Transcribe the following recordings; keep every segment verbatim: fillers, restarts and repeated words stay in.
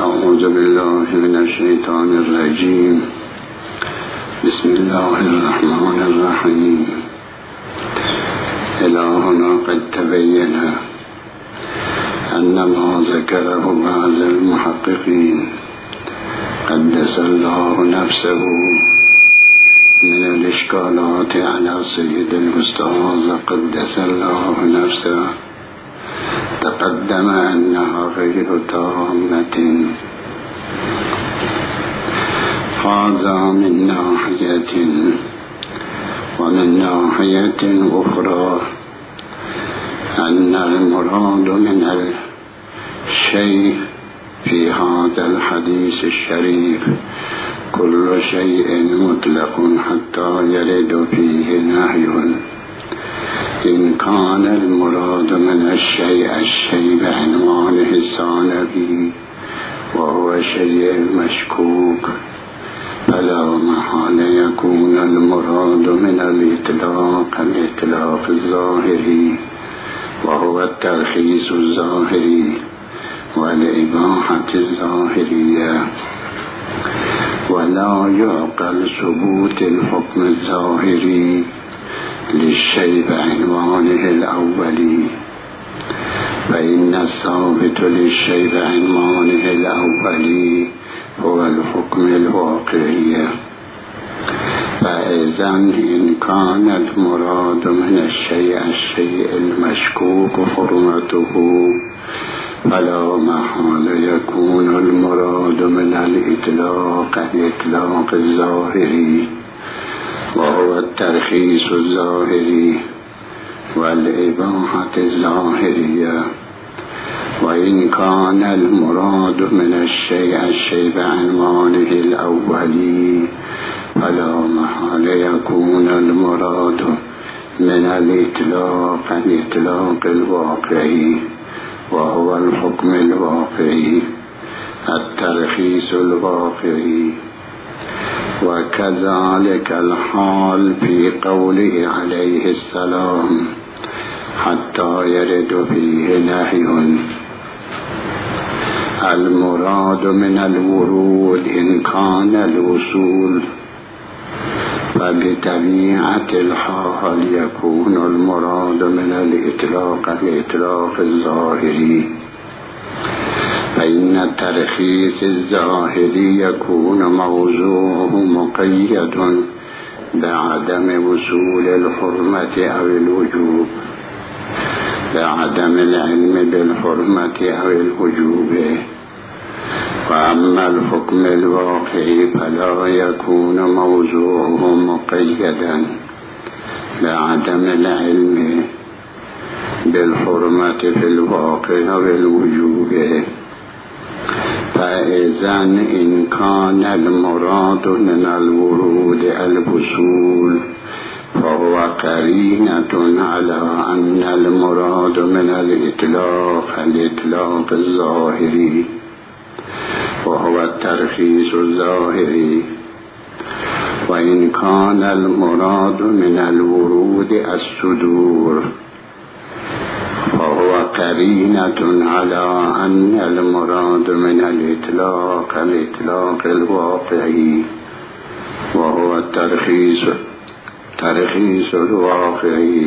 أعوذ بالله من الشيطان الرجيم. بسم الله الرحمن الرحيم. إلهنا قد تبين أن ما ذكره بعض المحققين قدس الله نفسه من الإشكالات على سيد الأستاذ قدس الله نفسه تقدم أنها غير تامة. هذا من ناحية، ومن ناحية أخرى أن المراد من الشيء في هذا الحديث الشريف كل شيء مطلق حتى يرد فيه نهي. إن كان المراد من الشيء الشيء بعنوانه الثانوي وهو شيء مشكوك فلا محال يكون المراد من الإطلاق الإطلاق الظاهري وهو الترخيص الظاهري والإباحة الظاهرية، ولا يعقل ثبوت الحكم الظاهري للشيء بعنوانه الأولي، فإن الثابت للشيء بعنوانه الأولي هو الحكم الواقعي. فإذا إن كان المراد من الشيء الشيء المشكوك حرمته فلا محال يكون المراد من الإطلاق الإطلاق الظاهري وهو الترخيص الظاهري والإباحة الظاهرية. وإن كان المراد من الشيء الشيء بعنوانه الأولي فلا محال يكون المراد من الإطلاق الإطلاق الواقعي وهو الحكم الواقعي الترخيص الواقعي. وكذلك الحال في قوله عليه السلام حتى يرد فيه نهي. المراد من الورود إن كان الوصول فبطبيعة الحال يكون المراد من الإطلاق الإطلاق الظاهري، فإن الترخيص الظاهري يكون موضوعه مقيد بعدم وصول الحرمة أو الوجوب، بعدم العلم بالحرمة أو الوجوب. وأما الحكم الواقعي فلا يكون موضوعه مقيدا بعدم العلم بالحرمة في الواقع والوجوب. فإذا إن كان المراد من الورود الوصول فهو قرينة على أن المراد من الإطلاق الإطلاق الظاهري وهو الترخيص الظاهري. وإن كان المراد من الورود الصدور فهو قرينة على أن المراد من الإطلاق الإطلاق الواقعي وهو الترخيص ترخيص الواقعي.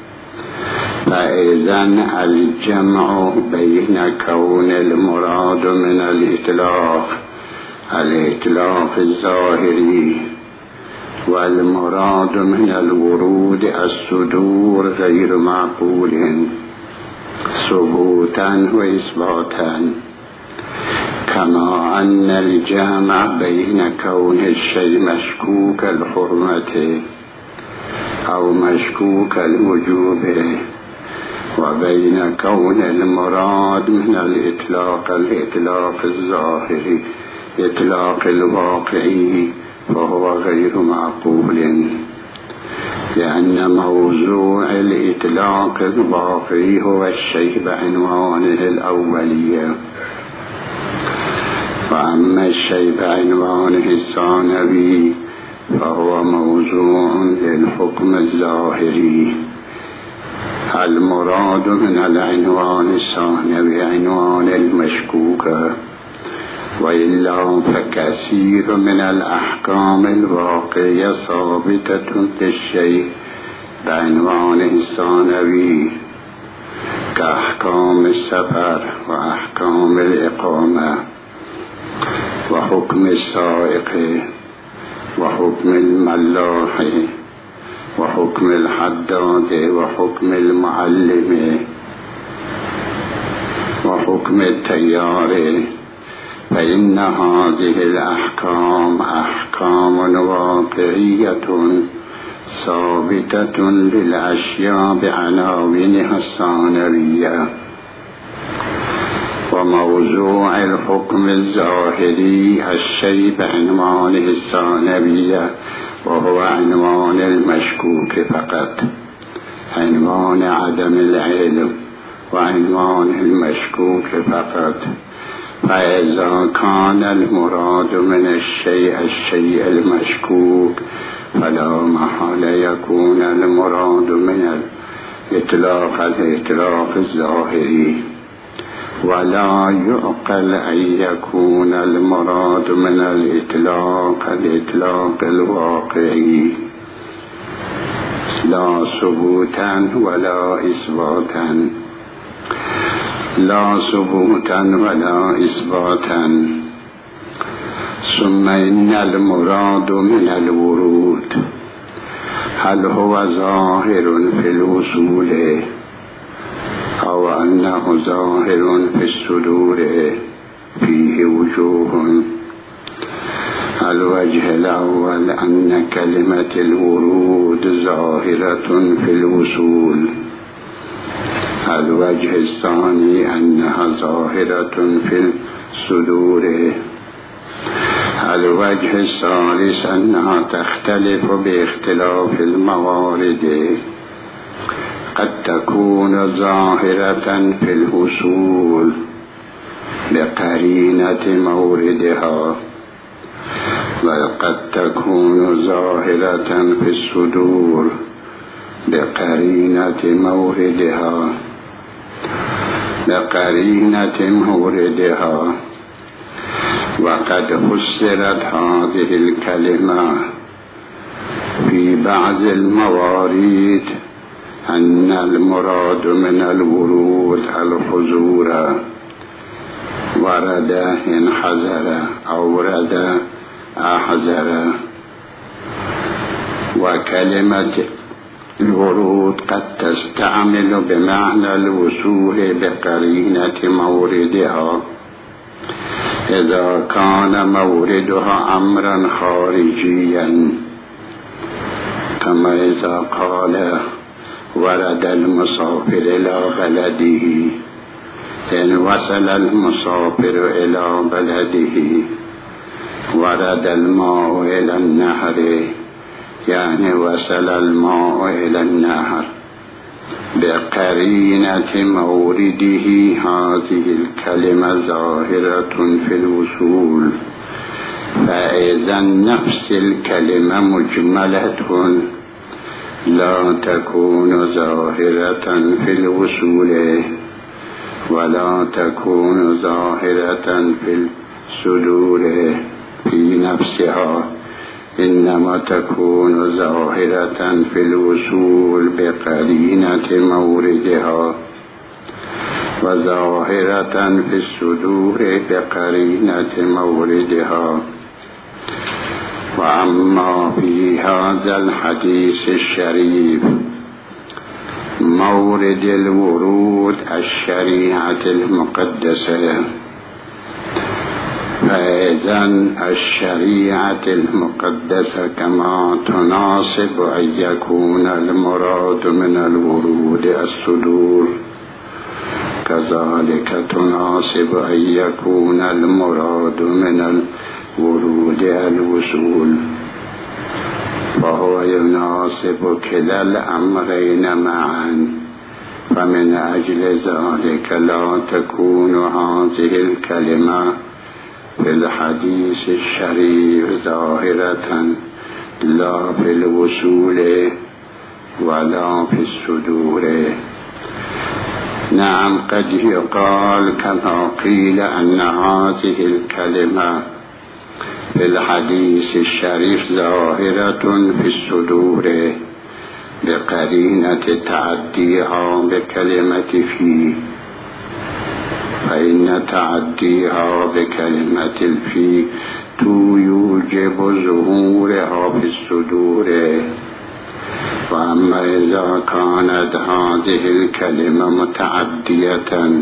فإذا الجمع بين كون المراد من الإطلاق الإطلاق الظاهري والمراد من الورود الصدور غير معقول ثبوتا وإثباتا، كما أن الجمع بين كون الشيء مشكوك الحرمة أو مشكوك الوجوب وبين كون المراد من الإطلاق الإطلاق الظاهري إطلاق الواقعي فهو غير معقول، لأن موضوع الإطلاق الواقعي هو الشيء بعنوانه الأولية، وأما الشيء بعنوانه الثانوي فهو موضوع للحكم الظاهري. المراد من العنوان الثانوي عنوان المشكوك وإلا فكثير من الأحكام الواقعية ثابتة في الشيء بعنوانه الثانوي كأحكام السفر وأحكام الإقامة وحكم السائق وحكم الملاح وحكم الحداد وحكم المعلم وحكم التيار، فإن هذه الأحكام أحكام واقعية ثابتة للأشياء بعناوينها الثانوية. وموضوع الحكم الظاهري الشيء بعنوانه الثانوية، وهو عنوان المشكوك فقط، عنوان عدم العلم وعنوان المشكوك فقط. فإذا كان المراد من الشيء الشيء المشكوك فلا محالة يكون المراد من الإطلاق الإطلاق الظاهري، ولا يعقل أن يكون المراد من الإطلاق الإطلاق الواقعي، لا ثبوتا ولا إثباتا، لا ثبوتا ولا إثباتا. ثم إن المراد من الورود هل هو ظاهر في الوصول أو أنه ظاهر في الصدور؟ فيه وجوه. الوجه الأول أن كلمة الورود ظاهرة في الوصول. الوجه الثاني أنها ظاهرة في الصدور. الوجه الثالث أنها تختلف باختلاف الموارد، قد تكون ظاهرة في الوصول بقرينة موردها، وقد تكون ظاهرة في الصدور بقرينة موردها بقرينة موردها. وقد فسرت هذه الكلمة في بعض الموارد أن المراد من الورود الحضور، ورد انحذر أو ورد أحذر. وكلمة الورود قد تستعمل بمعنى الوصول بقرينة موردها إذا كان موردها أمرا خارجيا، كما إذا قال ورد المسافر إلى بلده، إن وصل المسافر إلى بلده. ورد الماء إلى النهر، يعني وصل الماء إلى النهر بقرينة مورده. هذه الكلمة ظاهرة في الوصول. فإذا نفس الكلمة مجملة لا تكون ظاهرة في الوصول ولا تكون ظاهرة في الصدور في نفسها، إنما تكون ظاهرة في الوصول بقرينة موردها، وظاهرة في الصدور بقرينة موردها. وأما في هذا الحديث الشريف مورد الورود الشريعة المقدسة، فإذا الشريعة المقدسة كما تناسب أن يكون المراد من الورود الصدور، كذلك تناسب أن يكون المراد من الورود الوصول، فهو يناسب كلا الأمرين معا. فمن أجل ذلك لا تكون هذه الكلمة في الحديث الشريف ظاهرة لا في الوصول ولا في الصدور. نعم قد يقال كما قيل أن هذه الكلمة في الحديث الشريف ظاهرة في الصدور بقرينة تعديها بكلمة في، فإن تعديها بكلمة الفي تو يوجب ظهورها في الصدور. وأما إذا كانت هذه الكلمة متعدية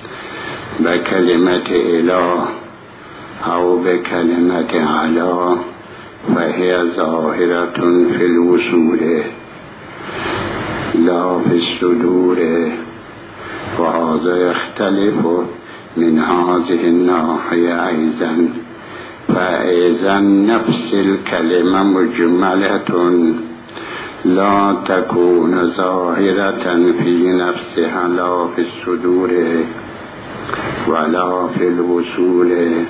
بكلمة إله أو بكلمة على فهي ظاهرة في الوصول لا في الصدور، وهذا يختلف من هذه الناحية أيضا. فإذا نفس الكلمة مجملة لا تكون ظاهرة في نفسها لا في الصدور ولا في الوصول.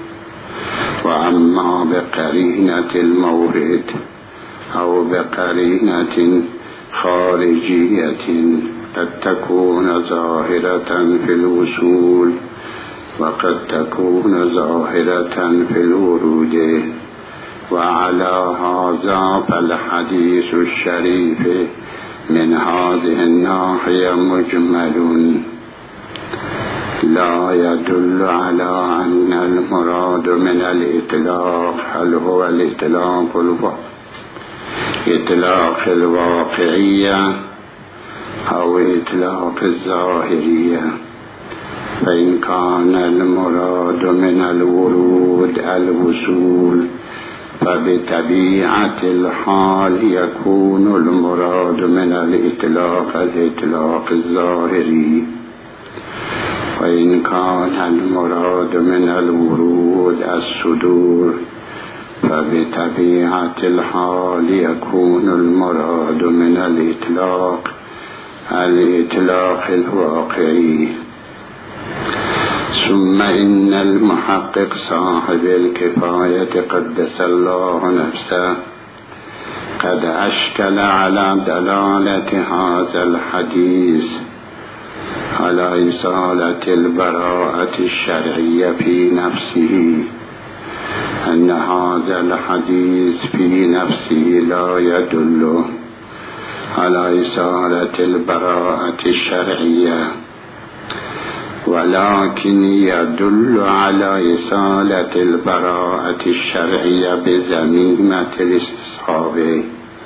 وأما بقرينة المورد أو بقرينة خارجية قد تكون ظاهرة في الوصول وقد تكون ظاهرة في الورود. وعلى هذا فالحديث الشريف من هذه الناحية مجمل لا يدل على أن المراد من الإطلاق هل هو الإطلاق الواقع إطلاق الواقعية أو إطلاق الظاهرية. فإن كان المراد من الورود الوصول فبطبيعة الحال يكون المراد من الإطلاق الإطلاق الظاهري. وإن كان المراد من الورود الصدور فبطبيعة الحال يكون المراد من الإطلاق الإطلاق الواقعي. ثم إن المحقق صاحب الكفاية قدس الله نفسه قد أشكل على دلالة هذا الحديث على إصالة البراءة الشرعية في نفسه، أن هذا الحديث في نفسه لا يدل على إصالة البراءة الشرعية، ولكن يدل على إصالة البراءة الشرعية بزميمة الاستصحاب.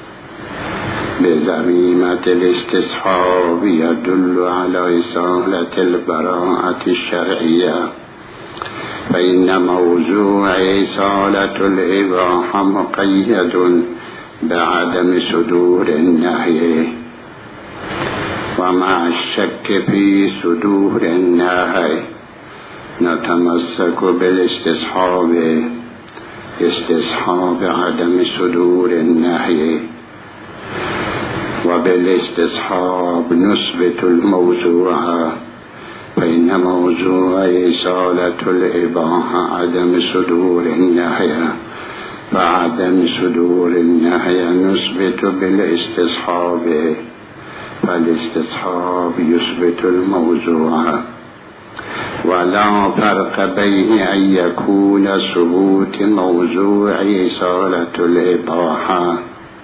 بزميمة الاستصحاب يدل على إصالة البراءة الشرعية. فإن موضوع إصالة الإباحة مقيد بعدم صدور النهي، ومع الشك في صدور النهي نتمسك بالاستصحاب استصحاب عدم صدور النهي، وبالاستصحاب نثبت الموضوع. فإن موضوع إصالة الإباحة عدم صدور النهي، فعدم صدور النهي نثبت بالاستصحاب، فالاستصحاب يثبت الموضوع. ولا فرق بين أن يكون ثبوت موضوع إصالة الإباحة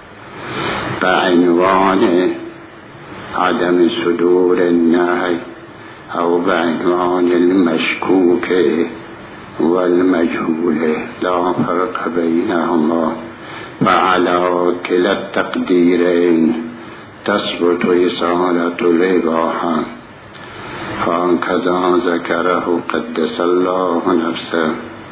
بعنوان عدم صدور النهي أو بعنوان المشكوك والمجهول، لا فرق بينهما. فعلى كلا التقديرين تثبت إصالة الإباحة، هكذا ذكره قدس الله نفسه.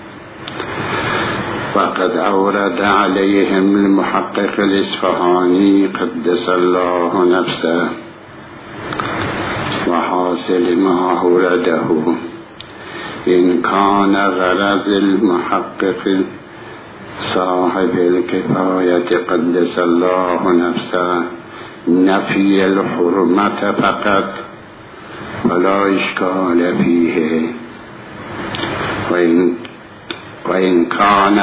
وقد أورد عليهم المحقق الإصفهاني قدس الله نفسه وحاصل ما أورده إن كان غرض المحقق صاحب الكفاية قدس الله نفسه نفي الحرمة فقط فلا إشكال فيه، وإن, وإن كان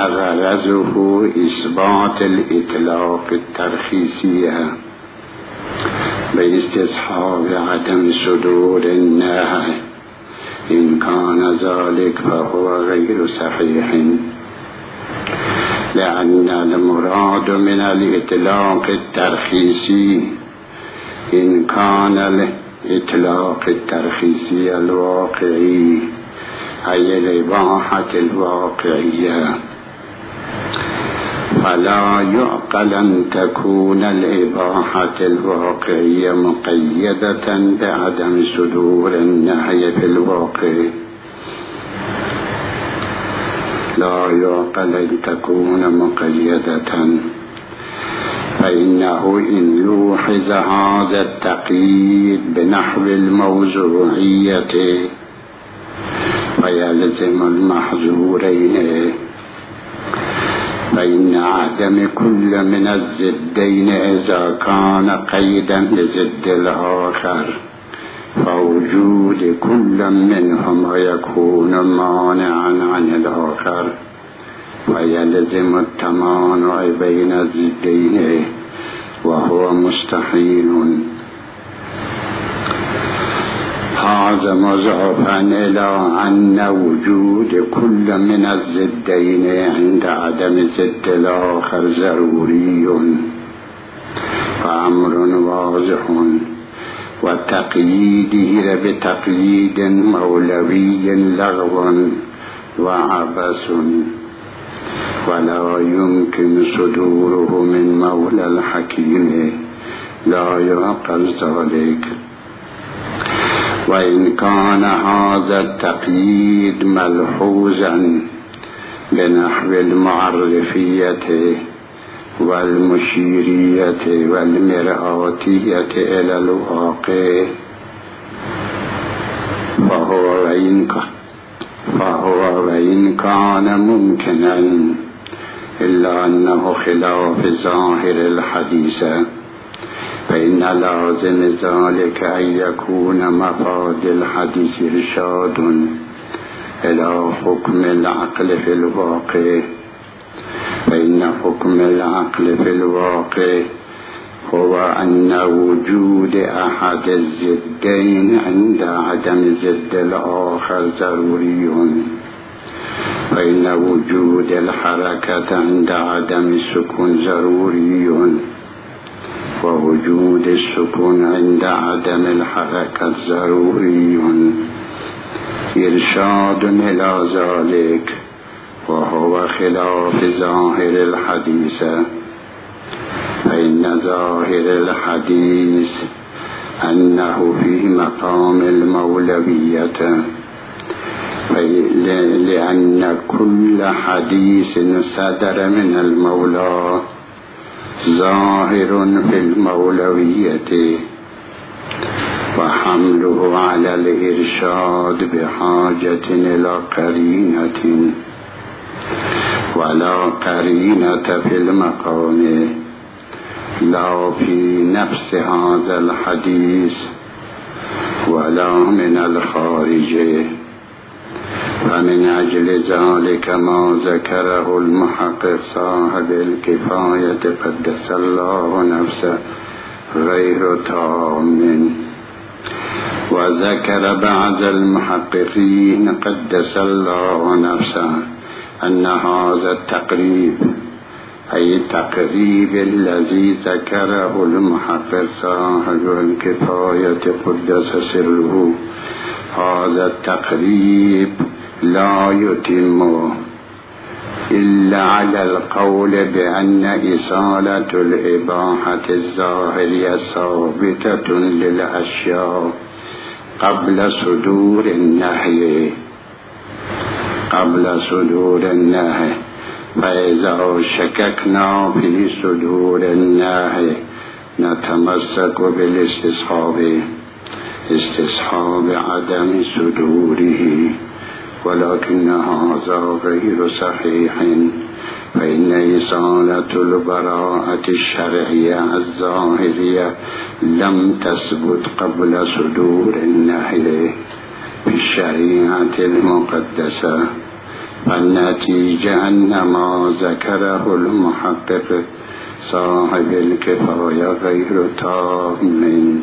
غرضه إثبات الإطلاق الترخيصية باستصحاب عدم صدور النهي إن كان ذلك فهو غير صحيح، لأن المراد من الإطلاق الترخيصي إن كان الإطلاق الترخيصي الواقعي أي الإباحة الواقعية، فلا يعقل أن تكون الإباحة الواقعية مقيدة بعدم صدور النهي في الواقع. لا يعقل أن تكون مقيدة، فإنه إن لوحظ هذا التقييد بنحو الموضوعية فيلزم المحظورين، فإن عدم كل من الضدين إذا كان قيدا لضد الآخر فوجود كل منهما يكون مانعا عن الآخر، ويلزم التمانع بين الضدين وهو مستحيل. هذا مضافا إلى أن وجود كل من الضدين عند عدم ضد الآخر ضروري فأمر واضح، وتقييده بتقييد مولوي لغو وعبث، ولا يمكن صدوره من مولى الحكيم، لا يعقل ذلك. وإن كان هذا التقييد ملحوظا بنحو المعرفية والمشيرية والمرآتية إلى الواقع فهو وإن فهو وإن كان ممكنا إلا أنه خلاف ظاهر الحديث، فإن لازم ذلك أن يكون مفاد الحديث إرشاد إلى حكم العقل في الواقع، فإن حكم العقل في الواقع هو أن وجود أحد الضدين عند عدم ضد الآخر ضروري، فإن وجود الحركة عند عدم السكون ضروري، ووجود السكون عند عدم الحركة ضروري، إرشاد إلى ذلك وهو خلاف ظاهر الحديث، فإن ظاهر الحديث أنه في مقام المولوية، لأن كل حديث صدر من المولى ظاهر في المولوية، وحمله على الإرشاد بحاجة إلى قرينة، ولا قرينة في المقام لا في نفس هذا الحديث ولا من الخارج. فمن أجل ذلك ما ذكره المحقق صاحب الكفاية قدس الله نفسه غير تام، وذكر بعض المحققين قدس الله نفسه أن هذا التقريب أي التقريب الذي ذكره المحقق صاحب الكفاية قدس سره، هذا التقريب لا يتم إلا على القول بأن إصالة الإباحة الظاهرية ثابتة للأشياء قبل صدور النهي قبل صدور النهي فإذا شككنا في صدور النهي نتمسك بالاستصحاب استصحاب عدم صدوره، ولكن هذا غير صحيح، فإن إصالة البراءة الشرعية الظاهرية لم تثبت قبل صدور النهي في الشريعة المقدسة، فالنتيجة أن ما ذكره المحقق صاحب الكفاية غير تام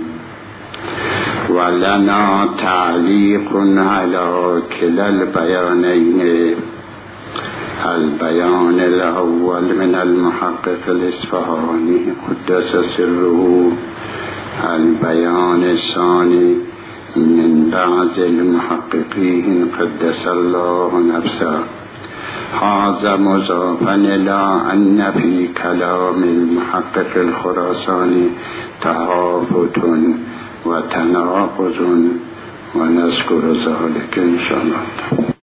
ولنا تعليق على كلا البيانين البيان الأول من المحقق الإصفهاني قدس سره، البيان الثاني من بعض المحققين قدس الله نفسه. هذا مضافا إلى أن في كلام المحقق الخراساني تهافت وتناقض ونذكر ذلك إن شاء الله.